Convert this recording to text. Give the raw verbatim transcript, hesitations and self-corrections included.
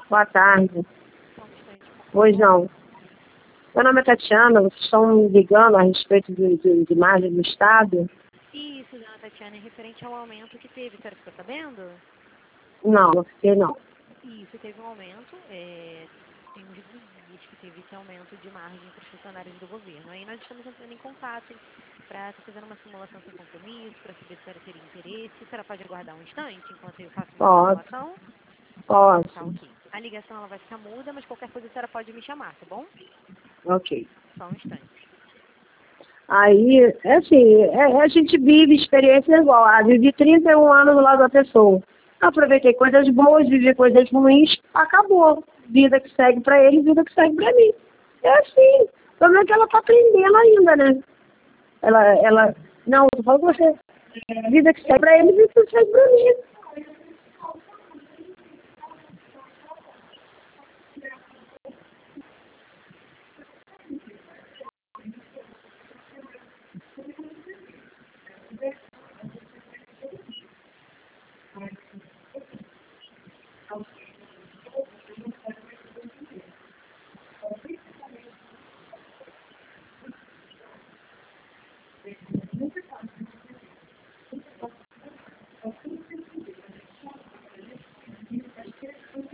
Boa tarde. Só um instante, por favor. Pois não. Meu nome é Tatiana, vocês estão me ligando a respeito de, de, de margem do Estado? Isso, dona Tatiana, é referente ao aumento que teve, a senhora ficou sabendo? Não, não fiquei não. Isso, teve um aumento, é, tem uns dias que teve esse aumento de margem para os funcionários do governo. Aí nós estamos entrando em contato para estar fazendo uma simulação sem compromisso, para saber se a senhora teria interesse. A senhora pode aguardar um instante enquanto eu faço uma Posso, simulação? Tá, posso. ok. A ligação ela vai ficar muda, mas qualquer coisa a senhora pode me chamar, tá bom? Ok. Só um instante. Aí, é assim, é, a gente vive experiência igual. Ah, vivi trinta e um anos do lado da pessoa. Aproveitei coisas boas, vivi coisas ruins, acabou. Vida que segue pra ele, vida que segue pra mim. É assim. O problema é que ela tá aprendendo ainda, né? Ela, ela, não, eu falo com você. Vida que segue pra ele, vida que segue pra mim.